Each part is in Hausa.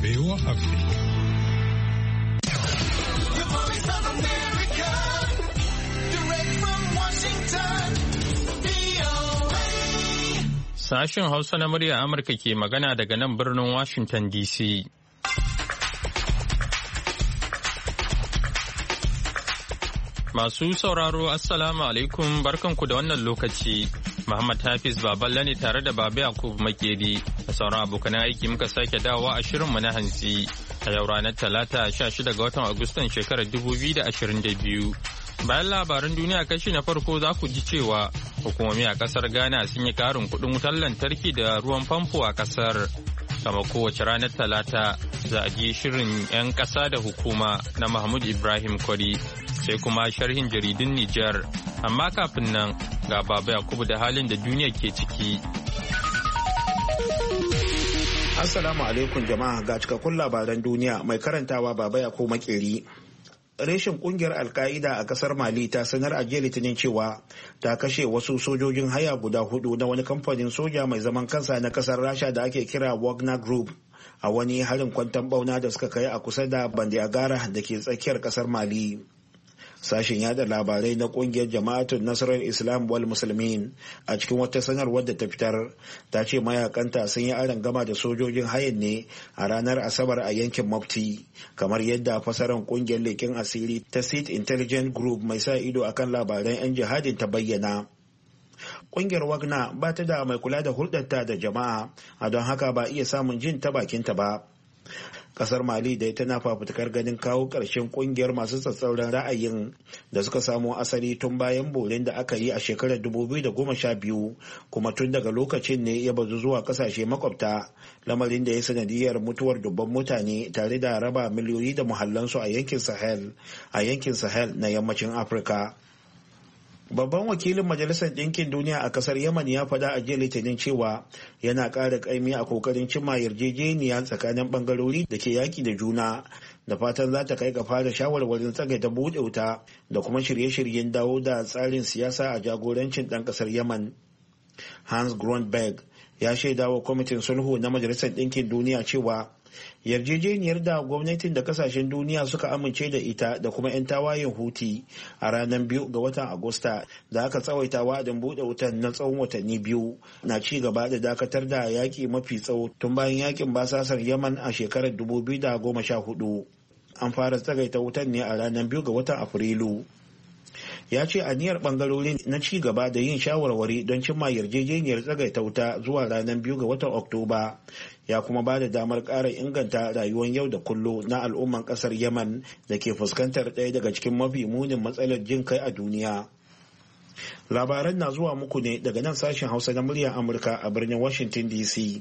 VOA Afrique. Sashen Hausa na murya Amurka ke magana daga nan birnin Washington DC. Masu sauraro Assalamu alaikum barkanku da wannan lokaci. Muhammad Hafiz Baballe ne tare da Baba Yakub Makeri da sauran abokan aiki muka sake dawowa a shirinmu na hantsi a yau ranar Talata 16 ga watan Agustan shekarar 2022. Bayan labaran duniya kashi na farko za ku ji cewa hukumomi a kasar Ghana sun yi karin kuɗin wutar lantarki da ruwan famfo a kasar. Kama kowace ranar Talata za a ji shirin 'yan ƙasa da hukuma na Mahmud Ibrahim Kwari sai kuma sharhin jaridun Nijar. Amma kafin nan ga Baba Yakubu da halin da duniya ke ciki. Assalamu alaikum jama'a ga cikakkun labaran duniya mai karantawa Baba Yakubu Makeri. Reshen kungiyar Al-Qaida a kasar Mali ta sanar a jiya Litinin cewa ta kashe wasu sojojin haya guda 4 na wani kamfanin soja mai zaman kansa na kasar Rasha da ake kira Wagner Group a wani harin kwanton bauna da suka kai a kusa da Bandiagara da ke tsakiyar kasar Mali. Sashen yada labarai na kungiyar Jama'atun Nasarar Islam wal Muslimin a cikin wata sanarwar da ta fitar ta ce mayakanta sun yi gama da sojojin hayan ne a ranar Asabar a yankin Mopti, kamar yadda fasaran kungiyar leƙen asiri ta State Intelligence Group mai sa ido akan labaran 'yan jihadin ta bayyana. Kungiyar Wagner ba ta da mai kula da hulɗarta da jama'a, a don haka ba iya samun jin ta bakinta ba. Kasar Mali dai tana fafutukar ganin kawo ƙarshen kungiyar masu tsatsauran ra'ayin da suka samo asali tun bayan borin da aka yi a shekarar 2012, kuma tun daga lokacin ne ya bazu zuwa kasashe makwabta, lamarin da ya sanadiyar mutuwar dubban mutane tare da raba miliyoyi da muhallansu a yankin Sahel na yammacin Afirka. Babban wakilin Majalisar Ɗinkin Duniya a ƙasar Yaman ya faɗa a jiya Litinin cewa yana ƙara ƙaimi a kokarin cimma yarjejeniya tsakanin ɓangarori da ke yaƙi da juna, da fatan za ta kai ga fara shawarwarin tsagaita buɗe wuta da kuma shirye-shiryen dawo da tsarin siyasa a jagorancin ɗan ƙasar Yaman. Hans Grundberg ya shaida wa kwamitin sulhu na Majalisar Ɗinkin Duniya cewa yarjejeniyar da gwamnatin da kasashen duniya suka amince da ita da kuma 'yan tawayen Huti a ranar 2 ga watan Agusta da aka tsawaita wa'adin buɗe wutan na tsawon watanni 2 na ci gaba da dakatar da yaƙi mafi tsawo tun bayan yaƙin basasar Yaman a shekarar 2014. An fara tsagaita wutan ne a ranar 2 ga watan Afrilu. Ya ce aniyar bangarorin na ci gaba da yin shawarwari don cimma yarjejeniyar tsagaita wuta zuwa ranar 2 ga watan Oktoba, ya kuma ba da damar ƙara inganta rayuwar yau da kullum na al'umman ƙasar Yaman da ke fuskantar ɗaya daga cikin mafi munin matsalar jin kai a duniya. Labaran na zuwa muku ne daga nan sashen Hausa na muryar Amurka a birnin Washington DC.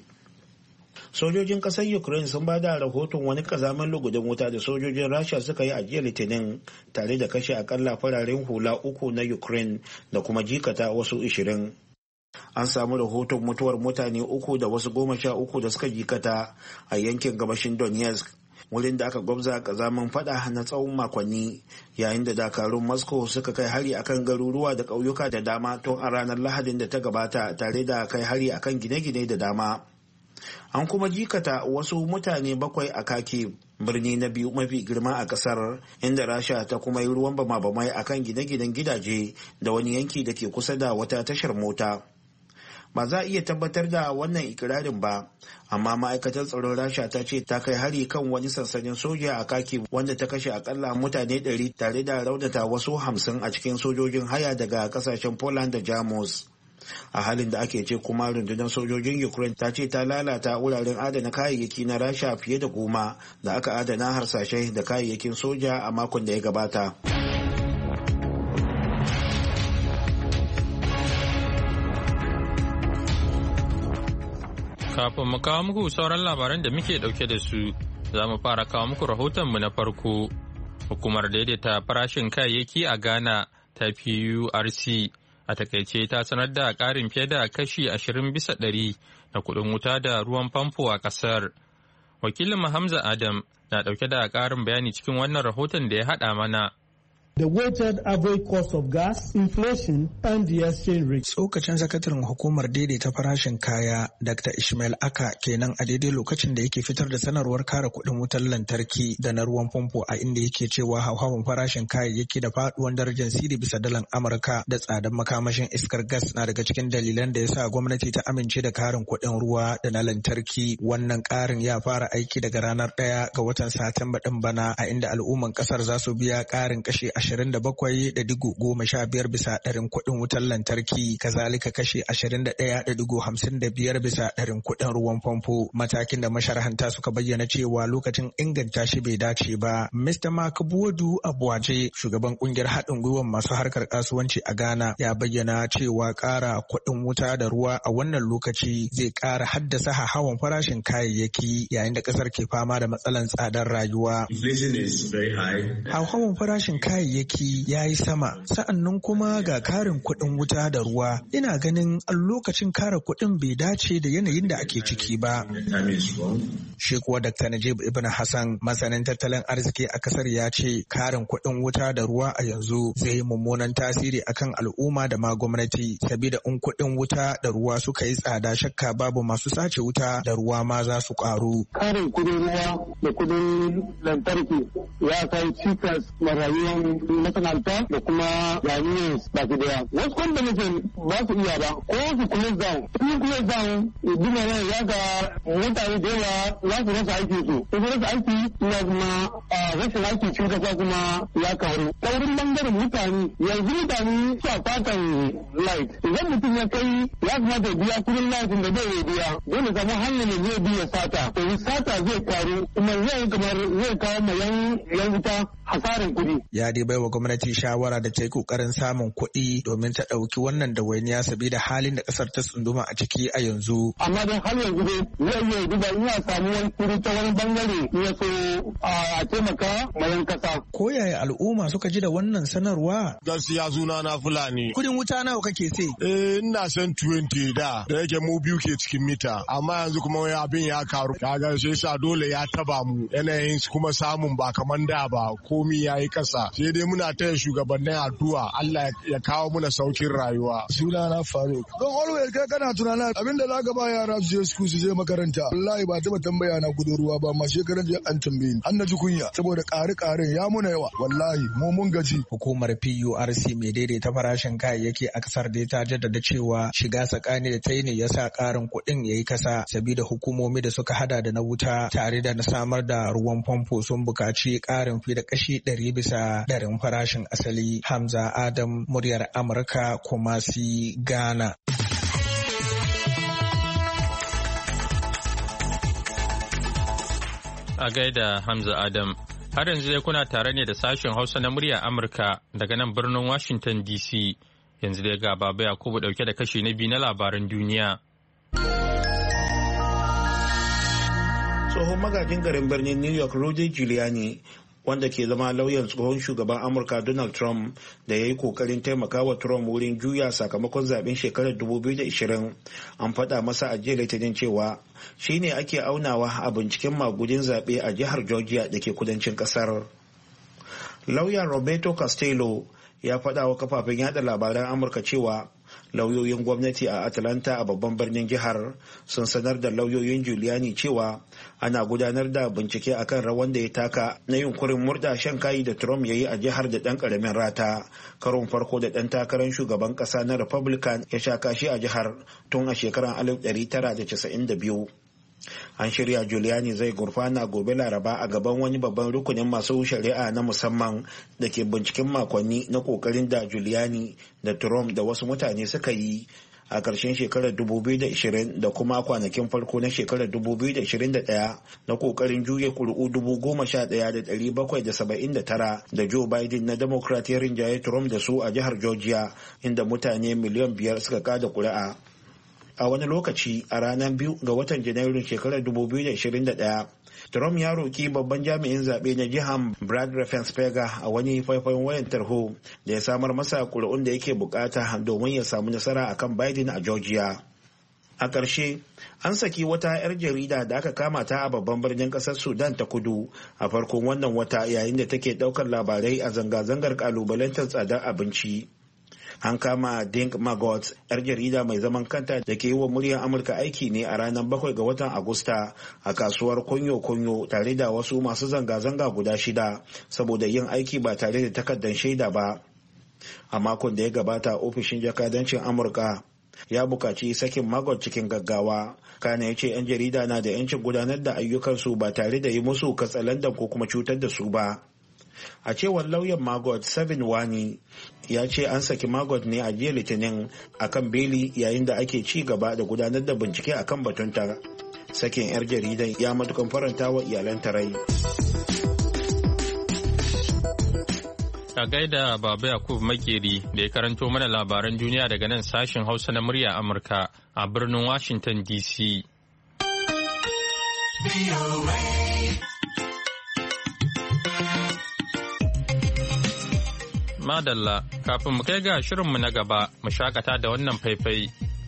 Sojojin ƙasar Ukraine sun bada rahoton wani kazamin lugudan wuta da sojojin Rasha suka yi a jiya Litinin tare da kashe akalla fararen hula 3 na Ukraine da kuma jikata wasu 20. An samu rahoton mutuwar mutane 3 da wasu 13 da suka jikata a yankin gabashin Donetsk, wurin da aka gwabza kazamin fada na tsawon makonni, yayin da dakarun Moscow suka kai hari akan garuruwa da ƙauyuka da dama tun a ranar Lahadin da ta gabata, tare da kai hari akan gine-gine da dama. An kuma jikata wasu mutane 7 a Kharkiv, birni na biyu mafi girma a kasar, inda Rasha ta kuma yi ruwan bama-bamai akan gine-ginen gidaje da wani yanki da ke kusa da wata tashar mota. Ba za a iya tabbatar da wannan ikirarin ba, amma ma'aikatar tsaron Rasha ta ce ta kai hari kan wani sansanin soja a Kharkiv wanda ta kashe akalla mutane 100 tare da raunata wasu 50 a cikin sojojin haya daga kasashen Poland da Jamus. A halin da ake ce kuma rundunar sojojin Ukraine ta ce ta lalata wuraren adana kayayyaki na Rasha fiye da 10 da aka adana harsashai da kayayyakin soja a makon da ya gabata. Kafin mu kawo muku sauran labaran da muke dauke da su, za mu fara kawo muku rahotonmu na farko. Hukumar daidaita farashin kayayyaki a Ghana ta PURC a takaice ta sanar da ƙarin fiye da kashi 20% na kuɗin wuta da ruwan famfo a ƙasar. Wakilin Hamza Adam na ɗauke da ƙarin bayani cikin wannan rahoton da ya haɗa mana. the weighted average cost of gas, inflation, and the exchange rate. Tsokacin sakataren hukumar daidaita farashin kaya Dr. Ishmael Aka kenan a daidai lokacin da yake fitar da sanarwar kare kuɗin wutar lantarki da na ruwan famfo a inda yake cewa hauhawan farashin kayayyaki da faduwan darajar siri bisa dalar Amurka da tsadar makamashin iskar gas na daga cikin dalilan da ya sa gwamnati ta amince da karin kuɗin ruwa da na lantarki. Wannan ƙarin ya fara aiki daga ranar 1 ga watan Satumba ɗin bana a inda al'umman ƙasar za su biya ƙarin kashi 27.15 bisa ɗarin kuɗin wutar lantarki, kazalika kashi 21.55 bisa ɗarin kuɗin ruwan famfo. Matakin da masharhanta suka bayyana cewa lokacin inganta shi bai dace ba. Mr. Mark Buwadu Abuwaje, shugaban kungiyar haɗin gwiwar masu harkar kasuwanci a Ghana, ya bayyana cewa ƙara kuɗin wuta da ruwa a wannan lokaci zai ƙara haddasa hawan farashin kayayyaki yayin da ƙasar ke fama da matsalan tsadar rayuwa. Hauhawan farashin kayayyaki ya yi sama, sa'annan kuma ga karin kuɗin wuta da ruwa. Ina ganin a lokacin kara kuɗin bai dace da yanayin da ake ciki ba. Shi kuwa Dr. Najib Ibn Hassan, masanin tattalin arziki a kasar, ya ce karin kuɗin wuta da ruwa a yanzu zai yi mummunan tasiri akan al'umma da ma gwamnati, sabida in kuɗin wuta da ruwa suka yi tsada shakka babu masu sace wuta da ruwa ma za su ƙaru. Karin kuɗin ruwa da kuɗin lantarki ya kai cikas ma rayuwar masana'anta da kuma jami'ai baki daya. Wasu kwamfanin ba su iya ba, ko su close down. Su close down duma ne ya ga mutane da yawa za su rasa aiki su. Su rasa aiki ya kuma rashin aiki cikin kasa kuma ya karu. Ta wurin bangaren mutane, yanzu mutane su a fatan light. Idan mutum ya kai ya kamata biya kudin light da zai biya, dole samu hanyar da zai biya sata. To sata zai karu kuma zai kawo ma yan wuta hasarin kuɗi. Ya dai baiwa gwamnati shawara da ta yi kokarin samun kuɗi domin ta ɗauki wannan dawainiya sabida halin da ƙasar ta tsunduma a ciki a yanzu. Amma don har yanzu dai zai iya duba ina samu wani kuɗi ta wani bangare ya so a taimaka mayan kasa. Ko yaya al'umma suka ji da wannan sanarwa? Gaskiya suna na Fulani. Kuɗin wuta nawa kake sai? Ina san 20 da yake mu biyu ke cikin mita, amma yanzu kuma abin ya karu. Kaga sai sa dole ya taba mu, yanayin kuma samun ba kaman da ba, komi ya yi kasa. Sai dai muna taya shugabannin addu'a Allah ya kawo muna saukin rayuwa. Suna na Faruk. Don always kai kana tunana abinda za ka ba yara su je su je makaranta. Wallahi ba taba tambaya na kudin ruwa ba, amma shekaran jiya an tambaye ni. An na ji kunya saboda ƙare ya muna yawa. Wallahi mu mun gaji. Hukumar PURC mai daidaita farashin kayayyaki a kasar dai ta jaddada cewa shiga tsakani da ta yi ne ya sa ƙarin kuɗin ya yi kasa, sabida hukumomi da suka hada da na wuta tare da na samar da ruwan famfo sun buƙaci ƙarin fi da kashi 100 bisa ɗarin farashin asali. Hamza Adam, muryar Amurka, Kumasi, Ghana. A gaida Hamza Adam. Har yanzu dai kuna tare ne da sashen Hausa na muryar Amurka daga nan birnin Washington DC. Yanzu dai ga Baba Yakubu dauke da kashi na biyu na labaran duniya. Tsohon magajin garin birnin New York Rudy Giuliani, wanda ke zama lauyan tsohon shugaban Amurka Donald Trump da ya yi kokarin taimakawa Trump wurin juya sakamakon zaben shekarar 2020, an faɗa masa a jiya Litinin cewa shi ne ake aunawa a binciken magudin zaɓe a jihar Georgia da ke kudancin ƙasar. Lauya Roberto Castello ya faɗa wa kafafen yada labaran Amurka cewa lauyoyin gwamnati a Atlanta a babban birnin jihar sun sanar da lauyoyin Giuliani cewa ana gudanar da bincike akan rawan da ya taka na yunkurin murda shan kayi da Trump ya yi a jihar da ɗan ƙaramin rata, karon farko da ɗan takarar shugaban ƙasa na Republican ya sha kashi a jihar tun a shekarar 1992. An shirya Giuliani zai gurfana gobe Laraba a gaban wani babban rukunin masu shari'a na musamman da ke binciken makonni na kokarin da Giuliani da Trump da wasu mutane suka yi a ƙarshen shekarar 2020 da kuma kwanakin farko na shekarar 2021 na kokarin juya kuri'u 11,779 da Joe Biden na Democrat ya rinjaye Trump da su a jihar Georgia, inda mutane miliyan 5 suka kada kuri'a. A wani lokaci a ranar 2 ga watan Janairun shekarar 2021, Trump ya roƙi babban jami'in zaɓe na jihar Brad Raffensperger a wani faifayin wayan tarho da ya samar masa kuri'un da yake bukata domin ya samu nasara akan Biden a Georgia. A ƙarshe, an saki wata 'yar jarida da aka kama ta a babban birnin ƙasar Sudan ta kudu a farkon wannan wata yayin da take ɗaukar labarai a zanga-zangar ƙalubalantar tsadar abinci. An kama Dink Magot, 'yar jarida mai zaman kanta da ke yi wa muryar Amurka aiki ne a ranar 7 ga watan Agusta a kasuwar Konyo-Konyo tare da wasu masu zanga-zanga guda 6 saboda yin aiki ba tare da takardar shaida ba. A makon da ya gabata, ofishin jakadancin Amurka ya bukaci sakin Magot cikin gaggawa. Kana ya ce 'yan jarida na da 'yancin gudanar da ayyukansu ba tare da yi musu katsalandan ko kuma cutar da su ba. A cewar lauyan Magot, Sabin Wani, ya ce an saki Magot ne a jiya Litinin akan beli yayin da ake ci gaba da gudanar da bincike akan batunta. Sakin 'yar jaridan ya matukan faranta wa iyalanta rai. A gaida Baba Yakub Makeri da ya karanto mana labaran duniya daga nan sashen Hausa na murya Amurka a birnin Washington DC. Madalla, kafin mu kai ga shirinmu na gaba, mu shakata da wannan faifai.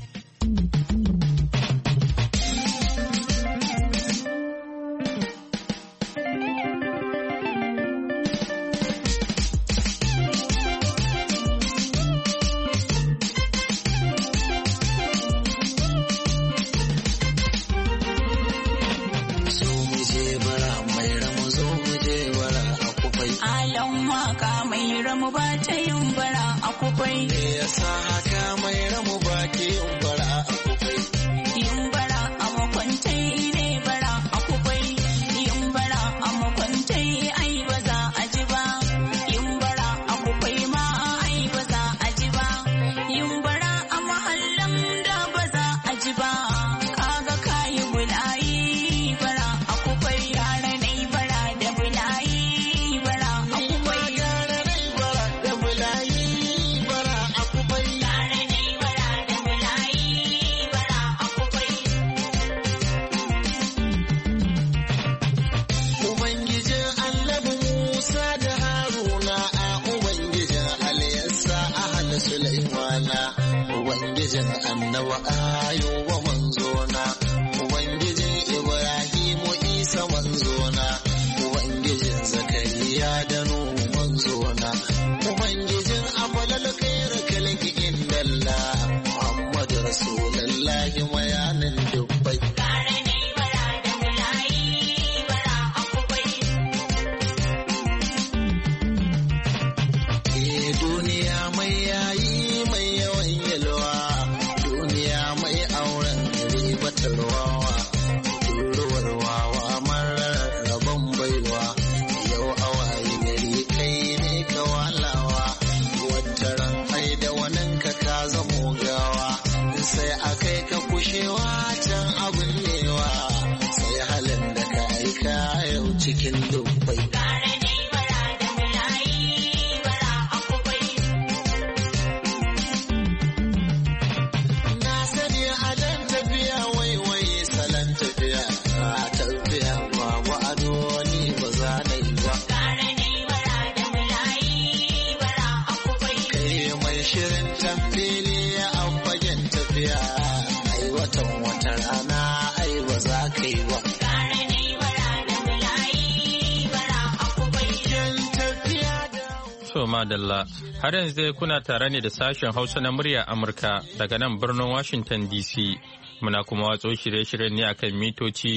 Madalla, har yanzu dai kuna tare ne da sashen Hausa na murya Amurka daga nan birnin Washington DC. Muna kuma watso shirye-shiryen ne akan mitoci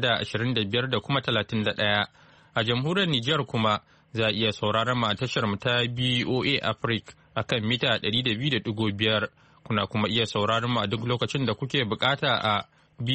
1625 da kuma 31. A jamhuriyar Nijar kuma za a iya sauraron mu a tashar mu ta BOA Africa akan mita 200.5. Kuna kuma iya sauraron mu a duk lokacin da kuke bukata a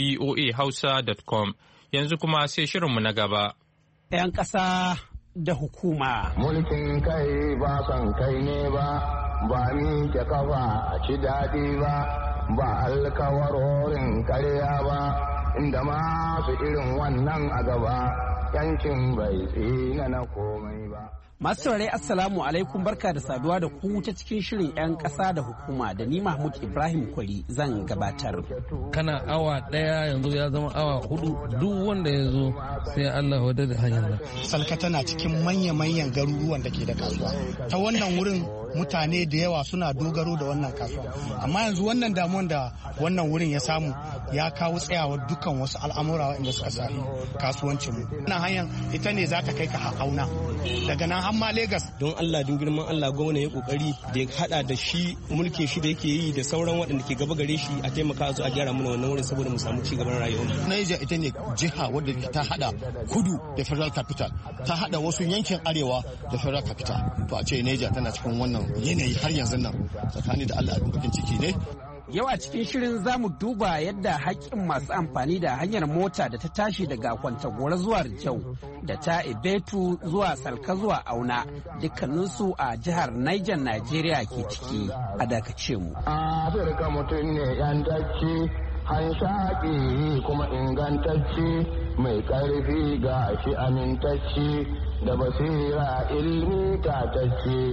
boahausa.com. Yanzu kuma sai shirinmu na gaba. 'Yan ƙasa da hukuma. Mulkin kai ba son kai ne ba, ba ni ke kafa a ci daɗi ba, ba alkawarorin karya ba, inda masu irin wannan a gaba, yankin bai tsina na komai ba. Masu saurare Assalamu alaikum, barka da saduwa da ku ta cikin shirin 'yan ƙasa da hukuma da ni Mahmud Ibrahim Kwari zan gabatar. Kana awa ɗaya yanzu ya zama awa 4, duk wanda ya zo sai Allah wadda da hanyar nan. Salka tana cikin manya-manyan garuruwan da ke da kasuwa. Ta wannan wurin mutane da yawa suna dogaro da wannan kasuwa. Amma yanzu wannan damuwan da wannan wurin ya samu ya kawo tsayawar dukkan wasu al'amura inda suka shafi kasuwancin mu. Wannan hanyar ita ne za ta kai ka Auna daga nan har ma Lagos. Don Allah din girman Allah gwamna ya kokari da ya hada da shi mulkin shi da yake yi da sauran waɗanda ke gaba gare shi a taimaka su a gyara mana wannan wurin saboda mu samu ci gaban rayuwa. Niger ita ne jiha wadda ta hada kudu da federal capital, ta hada wasu yankin arewa da federal capital. To a ce Niger tana cikin wannan yanayi har yanzu nan tsakani da Allah abin bakin ciki ne. Yau a cikin shirin za mu duba yadda haƙƙin masu amfani da hanyar mota da ta tashi daga Kwantagora zuwa Rijau da ta Ibetu zuwa Salka zuwa Auna dukkaninsu a jihar Niger, Najeriya ke ciki. A dakace mu. Afirka mutum ne yantacce, hanshaƙi kuma ingantacce, mai ƙarfi ga shi amintacce, da basira ilmi tatacce.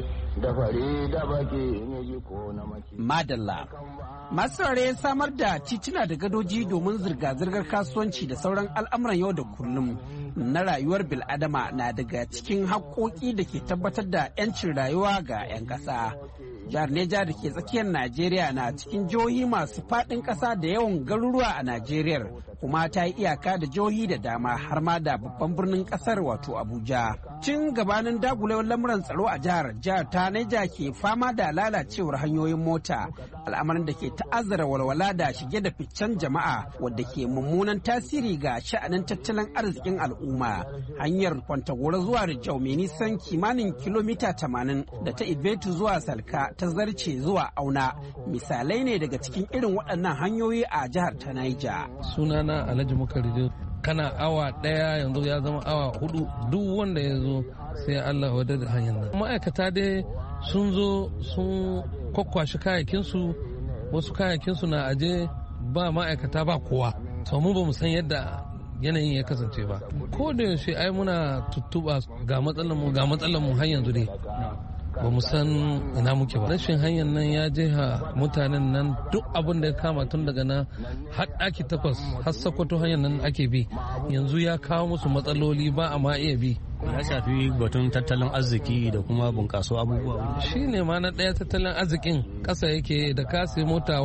Madalla. Masu saurare samar da tituna da gadoji domin zirga-zirgar kasuwanci da sauran al'amuran yau da kullum na rayuwar bil'adama na daga cikin haƙƙoƙi da ke tabbatar da 'yancin rayuwa ga 'yan ƙasa. Jihar Neja da ke tsakiyar Najeriya na cikin jihohi masu faɗin ƙasa da yawan garuruwa a Najeriya, kuma ta yi iyaka da jihohi da dama har ma da babban birnin ƙasar wato Abuja. Cin gabanin dagulewar lamuran tsaro a jihar ta Neja ke fama da lalacewar hanyoyin mota, al'amarin da ke ta'azzara walwala da shige da ficen jama'a wadda ke mummunan tasiri ga sha'anin tattalin arzikin al'umma. Hanyar Kwantagora zuwa Rijau mai nisan kimanin kilomita 80 da ta Ibetu zuwa Salka ta zarce zuwa Auna misalai ne daga cikin irin waɗannan hanyoyi a jihar ta Niger. Sunana Alhaji Mukarijo. Kana awa ɗaya yanzu ya zama awa 4 duk wanda ya zo sai Allah wadda da hanyar nan. Ma'aikata dai sun zo sun kwakwashi kayakinsu, wasu kayakinsu na aje ba ma'aikata ba kowa. To mu ba mu san yadda yanayin ya kasance ba. Ko da yaushe ai muna tuttuba ga matsalar mu har yanzu dai. Ba mu san ina muke ba. Rashin hanyar nan ya jeha mutanen nan duk abin da ya kama tun daga nan har ɗaki 8 har Sokoto hanyar nan ake bi yanzu ya kawo musu matsaloli ba a ma iya bi. Ya shafi batun tattalin arziki da kuma bunƙasa abubuwa. Shi ne ma na ɗaya tattalin arzikin ƙasa yake da kasi mota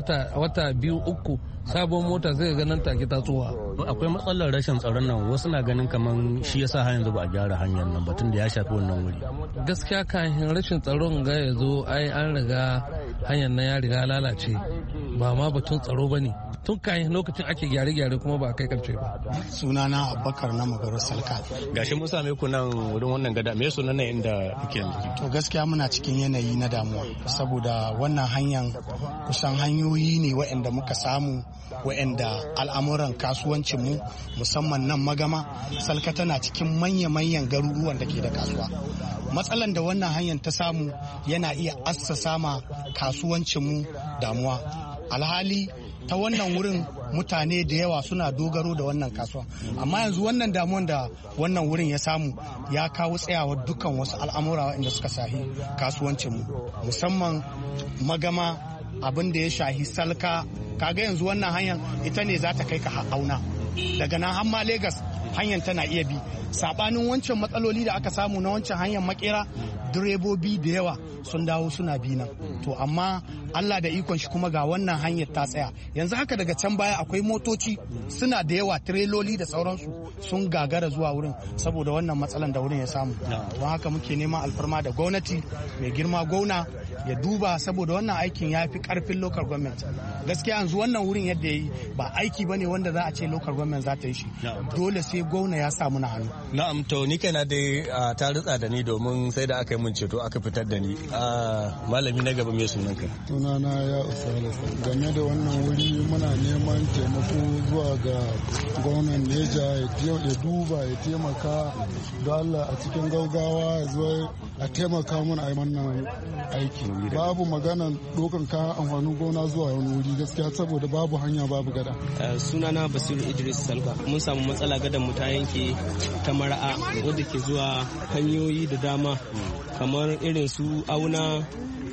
wata 2-3 sabon mota zai ga nan take tatsuwa. Akwai matsalar rashin tsaron nan, wasu na ganin kamar shi yasa har yanzu ba a gyara hanyar nan batun da ya shafi wannan wuri. Gaskiya kan rashin tsaron ga ya zo ai an riga hanyar nan ya riga lalace ba ma batun tsaro ba ne. Tun kayan lokacin ake gyare-gyare kuma ba kai karshe ba. Sunana Abubakar na Magaro Salka. Gashi mun same ku nan wurin wannan gada, me sunan nan inda kuke yanzu? To gaskiya muna cikin yanayi na damuwa saboda wannan hanyar kusan hanyoyi ne waɗanda muka samu waɗanda al'amuran kasuwancin mu musamman nan Magama Salka tana cikin manya-manyan garuruwan da ke da kasuwa. Matsalan da wannan hanyar ta samu yana iya assasa ma kasuwancin mu damuwa. Alhali ta wannan wurin mutane da yawa suna dogaro da wannan kasuwa, amma yanzu wannan damuwan da wannan wurin ya samu ya kawo tsayawar dukkan wasu al'amura inda suka shahi kasuwancinmu musamman Magama abin da ya shahi Salka. Kaga yanzu wannan hanyar ita ne za ta kai ka Auna daga nan har ma Lagos hanyar tana iya bi, sabanin wancan matsaloli da aka samu na wancan hanyar Makera direbobi da yawa sun dawo suna bi nan. To amma Allah da ikon shi kuma ga wannan hanyar ta tsaya. Yanzu haka daga can baya akwai motoci suna da yawa, tireloli da sauransu sun gagara zuwa wurin saboda wannan matsalan da wurin ya samu. Don haka muke neman alfarma da gwamnati mai girma gwamna ya duba saboda wannan aikin ya fi karfin local government. Gaskiya yanzu wannan wurin yadda ya yi ba aiki bane wanda za a ce local government za ta yi shi. Dole sai gwamna ya samu na hannu. Na'am, to ni kaina dai ta ritsa da ni domin sai da aka yi mun ceto aka fitar da ni. Malami na gaba mai sunanka? Sunana ya Usala. Game da wannan wuri muna neman taimako zuwa ga gwamnan Neja ya duba ya taimaka da Allah a cikin gaugawa ya zo a taimaka mana a yi wannan aiki. Babu magana dokan kayan amfanin gona zuwa wani wuri gaskiya saboda babu hanya babu gada. Sunana Basiru Idris Salga. Mun samu matsala gadan mu ta yanke ta Mara'a wadda ke zuwa hanyoyi da dama kamar irin su Auna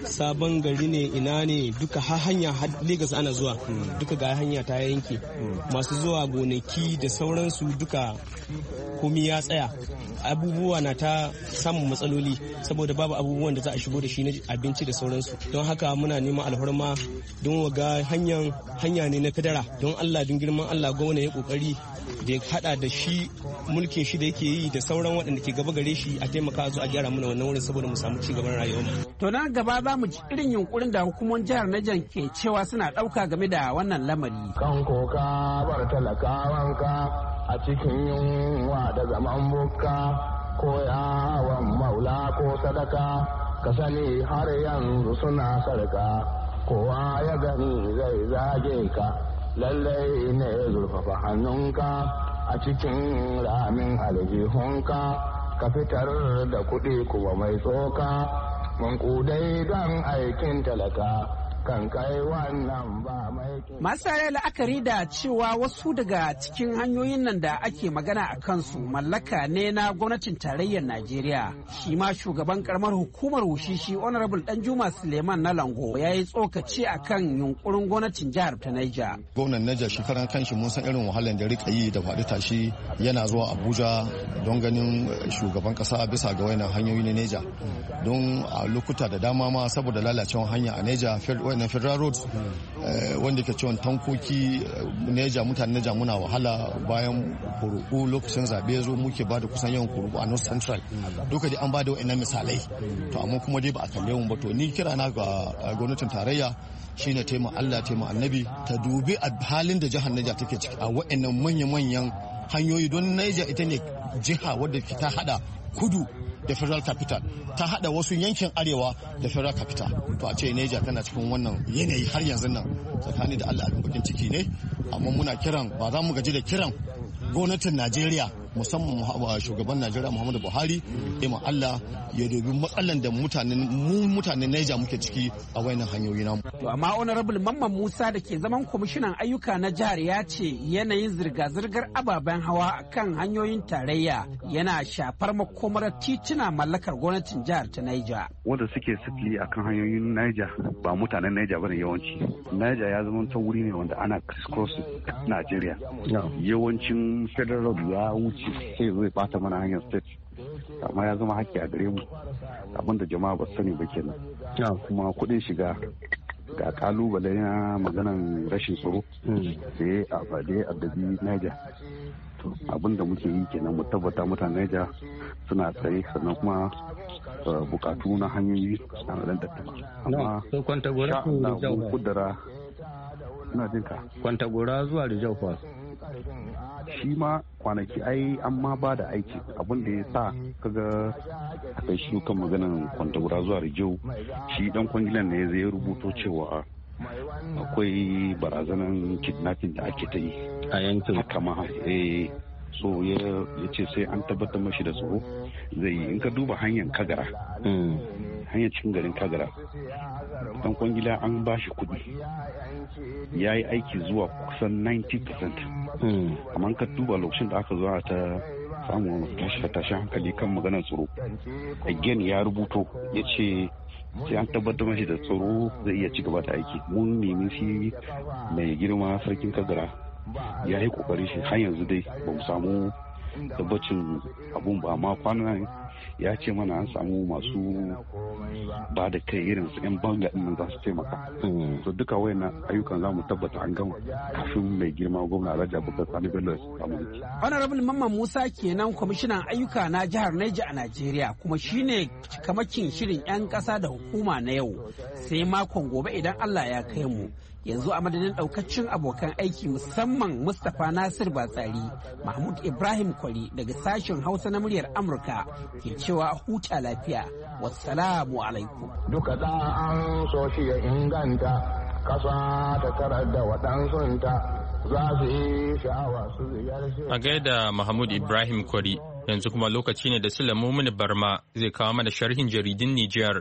sabon gari ne ina ne duka har hanya har Lagos ana zuwa duka ga hanya ta yanke masu zuwa gonaki da sauransu duka komi ya tsaya abubuwa na ta samun matsaloli saboda babu abubuwan da za a shigo da shi na abinci da sauransu don haka muna neman alhurma don waga hanya ne na federa don Allah don girman Allah gwamna ya kokari da ya hada da shi mulkin shi da yake yi da sauran waɗanda ke gaba gare shi a taimaka zo a gyara mana wannan wurin saboda mu samu ci gaban rayuwar. To nan gaba za mu ji irin yunkurin da hukumomin jihar Niger ke cewa suna ɗauka game da wannan lamari. Kan koka bar talakawanka a cikin yunwa da zaman bukka ko yawon maula ko sadaka ka sani har yanzu suna sarka kowa ya gani zai zage ka lallai ne zurfafa hannunka a cikin ramin aljihunka ka fitar da kuɗi kuma mai tsoka mankudai don aikin talaka kan kai wannan ba mai masu la'akari da cewa wasu daga cikin hanyoyin nan da ake magana a kansu mallaka ne na gwamnatin tarayyar Najeriya shi ma shugaban karamar hukumar Wushishi Honorable Danjuma Suleiman na Lango ya yi tsokaci akan yunkurin gwamnatin jihar ta Niger. Gwamnan Niger shi karan kanshi mun san irin wahalar da rika yi da faɗi tashi yana zuwa Abuja don ganin shugaban kasa bisa ga wayannan hanyoyi na Niger don a lokuta da dama ma saboda lalacewar hanya a Niger na federal roads wanda ke cewa tankoki neja mutane neja muna wahala bayan kurubu lokacin zabe zo muke ba da kusan yawan kurubu a north central duka dai an ba da wa'annan misalai to amma kuma dai ba a kalle mu ba to ni kira na ga gwamnatin tarayya shine taima Allah taima annabi ta dubi a halin da jihar Niger take ciki a wa'annan manyan hanyoyi don Niger ita ne jiha wadda ta hada kudu da federal capital ta hada wasu yankin arewa da federal capital to a ce Niger tana cikin wannan yanayi har yanzu nan tsakani da Allah abin bakin ciki ne amma muna kiran ba za mu gaji da kiran gwamnatin Najeriya musamman shugaban Najeriya Muhammadu Buhari ima Allah ya dubi matsalan da mutanen Niger muke ciki a wayannan hanyoyi namu. To amma Honorable Mamman Musa da ke zaman kwamishinan ayyuka na jihar ya ce yanayin zirga-zirgar ababen hawa kan hanyoyin tarayya yana shafar makomar tituna mallakar gwamnatin jihar ta Niger. Wanda suke sifili akan hanyoyin Niger ba mutanen Niger bane yawanci. Niger ya zama ta wuri ne wanda ana crisscross Najeriya. Yawancin federal road ya wuce sai zai bata mana hanyar state amma ya zama haƙƙi a gare mu abinda jama'a ba sani ba kenan kuma kuɗin shiga ga kalubale na maganan rashin tsaro da ya addabi Niger to abinda muke yi kenan mu tabbata mutanen Niger suna tsaye sannan kuma bukatu na hanyoyi na ɗan tattaba amma Kwantagora ko kudura ina jinka Kwantagora zuwa Rijau fa shi ma kwanaki ai an ma ba da aiki abin da ya sa kaga aka shi kan maganan Kwantagora zuwa Rijau shi dan kwangilan ne zai rubuto cewa akwai barazanan kidnapping da ake ta yi a yankin haka ma so ya ce sai an tabbatar mashi da tsoro zai yi in ka duba hanyar Kagara hanyar cikin garin Kagara dan kwangila an ba shi kuɗi ya yi aiki zuwa kusan 90%. Amma ka duba lokacin da aka zo ta samu tashin hankali kan maganar tsaro. Again ya rubuto ya ce sai an tabbatar mashi da tsaro zai iya ci gaba da aiki. Mun nemi shi mai girma sarkin Kagara ya yi kokari shi har yanzu dai ba mu samu tabbacin abun ba amma kwanan ya ce mana an samu masu ba da kai irin su 'yan banga din za su taimaka. To duka wayannan ayyukan za mu tabbata an gama kafin mai girma gwamna Alhaji Abubakar Sani Bello ya samu. Honorable Mamman Musa kenan kwamishinan ayyuka na jihar Niger a Najeriya kuma shine cikamakin shirin 'yan ƙasa da hukuma na yau sai makon gobe idan Allah ya kai mu. Yanzu a madadin daukacin abokan aiki musamman Mustapha Nasir Batsari, Mahmud Ibrahim Kwari daga sashen Hausa na muryar Amurka ke cewa huta lafiya. Wassalamu alaikum. Duka da an so shi ya inganta kasa ta tarar da waɗansunta za su yi sha'awa su ziyarci. A gaida Mahmud Ibrahim Kwari yanzu kuma lokaci ne da Sulaimu Mini Barma zai kawo mana sharhin jaridun Nijar.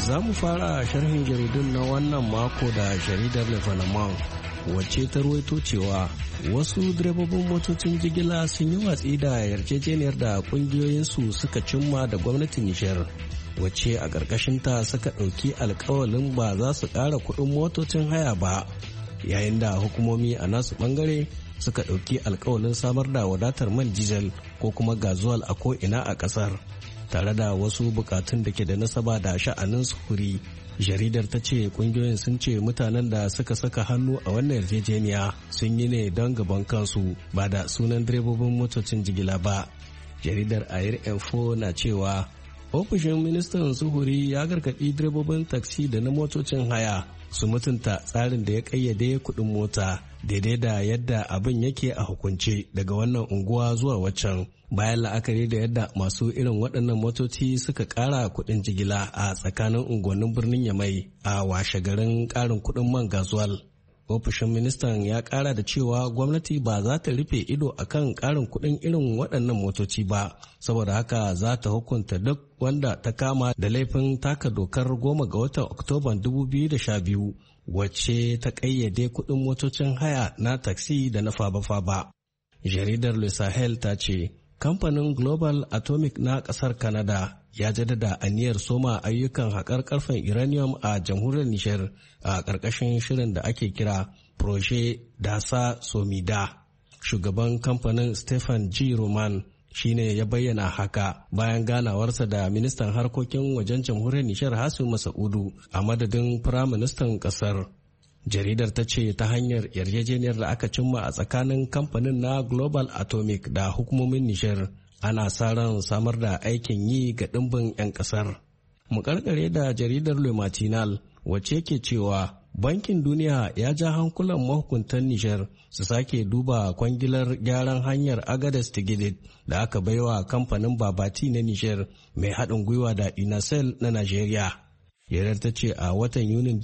Za mu fara sharhin jaridun na wannan mako da jaridar Le Flamand wacce ta ruwaito cewa wasu direbobin motocin jigila sun yi watsi da yarjejeniyar da kungiyoyinsu suka cimma da gwamnatin Nijar wacce a ƙarƙashinta suka ɗauki alkawalin ba za su ƙara kuɗin motocin haya ba, yayin da hukumomi a nasu ɓangare suka ɗauki alkawalin samar da wadatar man diesel ko kuma gazuwal a ko'ina a ƙasar, tare da wasu bukatun da ke da nasaba da sha'anin sufuri. Jaridar ta ce kungiyoyin sun ce mutanen da suka saka hannu a wannan yarjejeniya sun yi ne don gaban kansu ba da sunan direbobin motocin jigila ba. Jaridar Air Info na cewa ofishin ministan sufuri ya gargaɗi direbobin taksi da na motocin haya su mutunta tsarin da ya ƙayyade kuɗin mota daidai da yadda abin yake a hukunce daga wannan unguwa zuwa waccan, bayan la'akari da yadda masu irin waɗannan motoci suka ƙara kuɗin jigila a tsakanin unguwannin birnin Yamai a washe garin ƙarin kuɗin man gazuwal. Ofishin ministan ya ƙara da cewa gwamnati ba za ta rufe ido akan ƙarin kuɗin irin waɗannan motoci ba, saboda haka za ta hukunta duk wanda ta kama da laifin taka dokar 10 ga watan Oktoban 2012 wacce ta ƙayyade kuɗin motocin haya na taksi da na faba-faba. Jaridar Le Sahel ta ce kamfanin Global Atomic na ƙasar Canada ya jaddada aniyar soma ayyukan haƙar ƙarfen uranium a jamhuriyar Nijar a ƙarƙashin shirin da ake kira Projet Dasa Somida. Shugaban kamfanin Stephen G. Roman shine ya bayyana haka bayan ganawarsa da ministan harkokin wajen jamhuriyar Nijar Hasimu Masa'udu a madadin firaministan ƙasar. Jaridar ta ce ta hanyar yarjejeniyar da aka cimma a tsakanin kamfanin na Global Atomic da hukumomin Nijar ana sa ran samar da aikin yi ga ɗimbin 'yan ƙasar. Mu karkare da jaridar Le Matinal wacce ke cewa Bankin Duniya ya ja hankulan mahukuntan Nijar su sake duba kwangilar gyaran hanyar Agadez Tigidit da aka baiwa kamfanin Babati na Nijar mai haɗin gwiwa da Inasel na Najeriya. Yarar ta ce a watan Yunin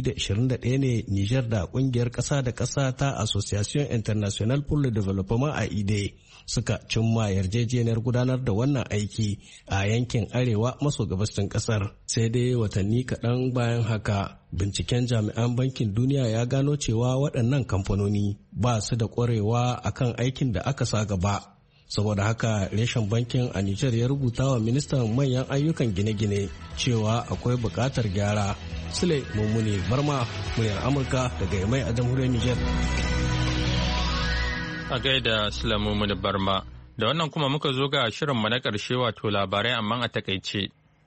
2021 ne Nijar da ƙungiyar ƙasa da ƙasa ta Association International pour le Développement AID suka cimma yarjejeniyar gudanar da wannan aiki a yankin arewa maso gabashin ƙasar. Sai dai watanni kaɗan bayan haka binciken jami'an bankin duniya ya gano cewa waɗannan kamfanoni ba su da ƙwarewa akan aikin da aka sa gaba. Saboda haka reshen bankin a Nijar ya rubuta wa ministan manyan ayyukan gine-gine cewa akwai buƙatar gyara. Sule Mummuni Barma, muryar Amurka daga Yamai a jamhuriyar Nijar. A gaida Sule Mummuni Barma, da wannan kuma muka zo ga shirinmu na ƙarshe wato labarai amma a takaice.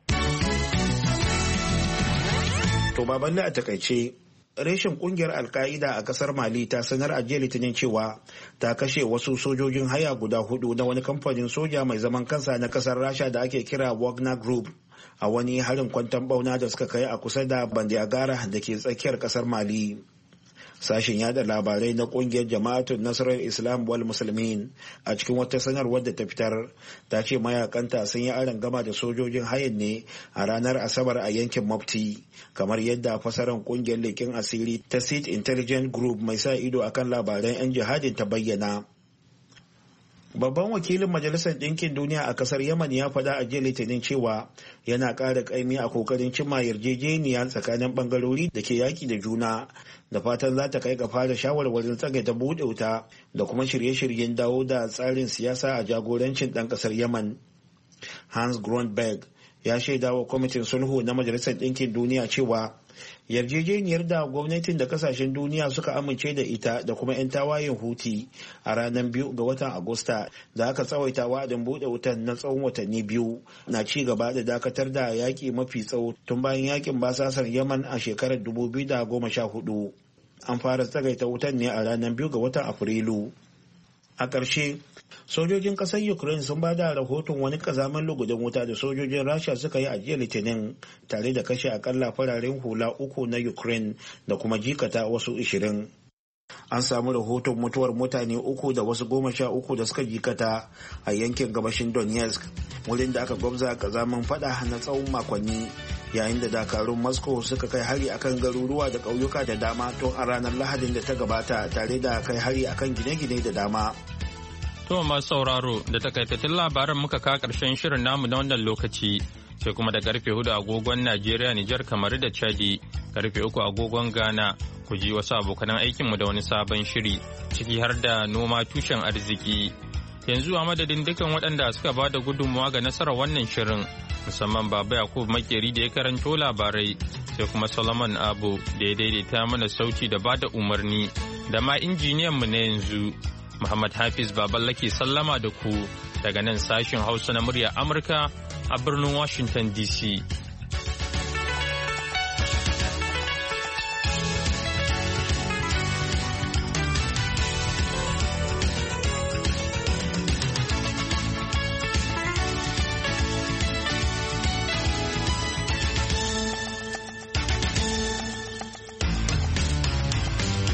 To baballe a takaice. Reshen kungiyar Al-Qaida a kasar Mali ta sanar a jiya Litinin cewa ta kashe wasu sojojin haya guda 4 na wani kamfanin soja mai zaman kansa na kasar Rasha da ake kira Wagner Group a wani harin kwanton bauna da suka kai a kusa da Bandiagara da ke tsakiyar kasar Mali. Sashen yada labarai na kungiyar Jama'atun Nasarar Islam wal Muslimin a cikin wata sanarwar da ta fitar ta ce mayakanta sun yi arangama da sojojin hayan ne a ranar Asabar a yankin Mopti, kamar yadda fasaran kungiyar leƙen asiri ta Seed Intelligence Group mai sa ido akan labaran 'yan jihadin ta bayyana. Babban wakilin Majalisar Ɗinkin Duniya a ƙasar Yaman ya faɗa a jiya Litinin cewa yana ƙara ƙaimi a kokarin cimma yarjejeniya tsakanin ɓangarori da ke yaƙi da juna, da fatan za ta kai ga fara shawarwarin tsagaita buɗe wuta da kuma shirye-shiryen dawo da tsarin siyasa a jagorancin ɗan ƙasar Yaman. Hans Grundberg ya shaida wa kwamitin sulhu na Majalisar Ɗinkin Duniya cewa yarjejeniyar da gwamnatin da kasashen duniya suka amince da ita da kuma 'yan tawayen Huti a ranar 2 ga watan Agusta da aka tsawaita wa'adin buɗe wutan na tsawon watanni 2 na ci gaba da dakatar da yaƙi mafi tsawo tun bayan yaƙin basasar Yaman a shekarar 2014. An fara tsagaita wutan ne a ranar 2 ga watan Afrilu. A ƙarshe, sojojin ƙasar Ukraine sun ba da rahoton wani ƙazamin lugudan wuta da sojojin Rasha suka yi a jiya Litinin tare da kashe akalla fararen hula 3 na Ukraine da kuma jikata wasu 20. An samu rahoton mutuwar mutane 3 da wasu 13 da suka jikata a yankin gabashin Donetsk, wurin da aka gwabza ƙazamin fada na tsawon makonni, yayin da dakarun Moscow suka kai hari akan garuruwa da ƙauyuka da dama tun a ranar Lahadin da ta gabata, tare da kai hari akan gine-gine da dama. To masu sauraro, da takaitattun labaran muka kawo ƙarshen shirin namu na wannan lokaci, sai kuma da karfe 4 agogon Najeriya, Nijar, kamar da Chadi, karfe 3 agogon Ghana. Ku ji wasu abokanan aikinmu da wani sabon shiri, ciki har da noma tushen arziki. Yanzu a madadin dukan waɗanda suka ba da gudunmawa ga nasarar wannan shirin, musamman Baba Yakubu Makeri da ya karanto labarai, sai kuma Solomon Abu da ya daidaita mana sauti da ba da umarni, da ma injiniyanmu na yanzu. Muhammad Hafiz Baballa ke sallama da ku daga nan sashin Hausa na murya Amurka a birnin Washington DC.